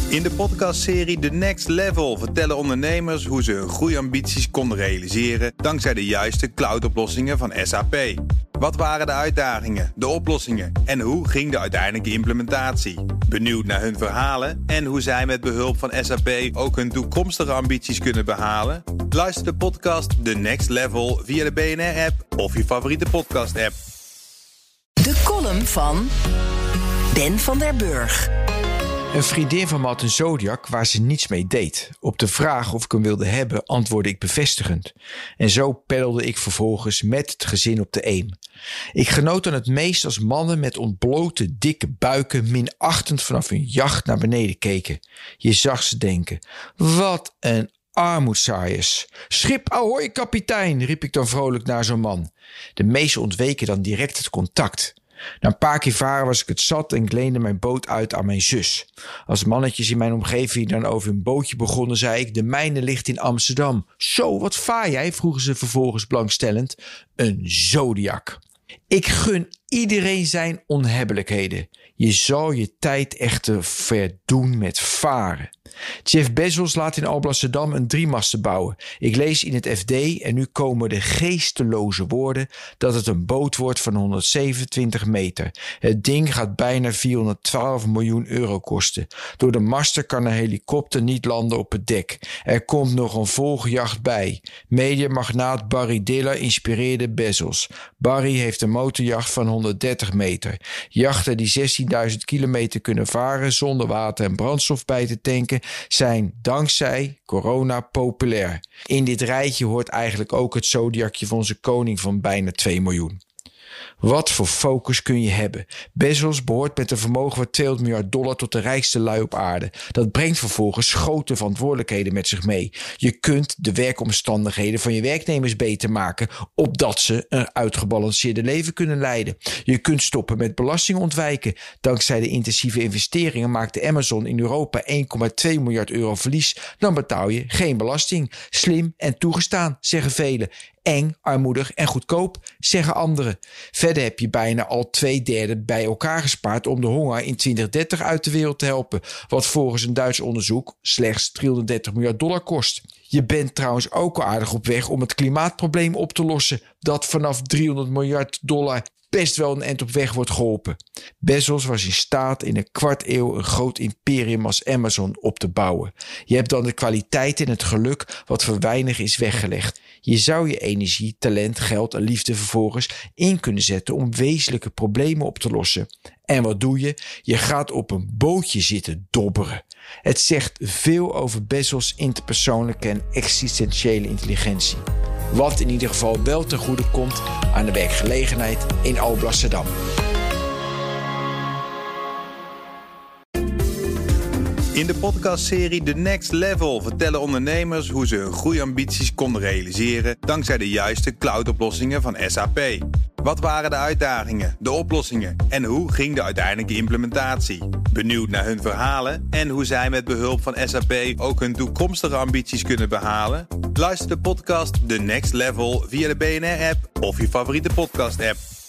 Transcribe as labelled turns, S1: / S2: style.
S1: In de podcastserie The Next Level vertellen ondernemers hoe ze hun groeiambities konden realiseren dankzij de juiste cloudoplossingen van SAP. Wat waren de uitdagingen, de oplossingen en hoe ging de uiteindelijke implementatie? Benieuwd naar hun verhalen en hoe zij met behulp van SAP ook hun toekomstige ambities kunnen behalen? Luister de podcast The Next Level via de BNR-app of je favoriete podcast-app.
S2: De column van Ben van der Burg.
S3: Een vriendin van me had een Zodiac waar ze niets mee deed. Op de vraag of ik hem wilde hebben, antwoordde ik bevestigend. En zo peddelde ik vervolgens met het gezin op de Eem. Ik genoot dan het meest als mannen met ontblote dikke buiken minachtend vanaf hun jacht naar beneden keken. Je zag ze denken, wat een armoedzaaiers. Schip ahoy kapitein, riep ik dan vrolijk naar zo'n man. De meesten ontweken dan direct het contact. Na een paar keer varen was ik het zat en ik leende mijn boot uit aan mijn zus. Als mannetjes in mijn omgeving dan over hun bootje begonnen, zei ik, de mijne ligt in Amsterdam. Zo, wat vaar jij? Vroegen ze vervolgens belangstellend. Een Zodiac. Ik gun iedereen zijn onhebbelijkheden. Je zal je tijd echter verdoen met varen. Jeff Bezos laat in Alblasserdam een 3-masten bouwen. Ik lees in het FD en nu komen de geesteloze woorden dat het een boot wordt van 127 meter. Het ding gaat bijna 412 miljoen euro kosten. Door de masten kan een helikopter niet landen op het dek. Er komt nog een volgjacht bij. Mediamagnaat Barry Diller inspireerde Bezos. Barry heeft een motorjacht van 130 meter. Jachten die 16.000 kilometer kunnen varen zonder water en brandstof bij te tanken zijn dankzij corona populair. In dit rijtje hoort eigenlijk ook het Zodiacje van onze koning van bijna 2 miljoen. Wat voor focus kun je hebben? Bezos behoort met een vermogen van $200 miljard tot de rijkste lui op aarde. Dat brengt vervolgens grote verantwoordelijkheden met zich mee. Je kunt de werkomstandigheden van je werknemers beter maken, opdat ze een uitgebalanceerde leven kunnen leiden. Je kunt stoppen met belasting ontwijken. Dankzij de intensieve investeringen maakte Amazon in Europa 1,2 miljard euro verlies. Dan betaal je geen belasting. Slim en toegestaan, zeggen velen. Eng, armoedig en goedkoop, zeggen anderen. Verder heb je bijna al 2/3 bij elkaar gespaard om de honger in 2030 uit de wereld te helpen, wat volgens een Duits onderzoek slechts $330 miljard kost. Je bent trouwens ook al aardig op weg om het klimaatprobleem op te lossen, dat vanaf $300 miljard best wel een eind op weg wordt geholpen. Bezos was in staat in een kwart eeuw een groot imperium als Amazon op te bouwen. Je hebt dan de kwaliteit en het geluk wat voor weinig is weggelegd. Je zou je energie, talent, geld en liefde vervolgens in kunnen zetten om wezenlijke problemen op te lossen. En wat doe je? Je gaat op een bootje zitten dobberen. Het zegt veel over Bezos' interpersoonlijke en existentiële intelligentie. Wat in ieder geval wel ten goede komt aan de werkgelegenheid in Alblasserdam.
S1: In de podcastserie The Next Level vertellen ondernemers hoe ze hun groeiambities konden realiseren dankzij de juiste cloudoplossingen van SAP. Wat waren de uitdagingen, de oplossingen en hoe ging de uiteindelijke implementatie? Benieuwd naar hun verhalen en hoe zij met behulp van SAP ook hun toekomstige ambities kunnen behalen? Luister de podcast The Next Level via de BNR-app of je favoriete podcast-app.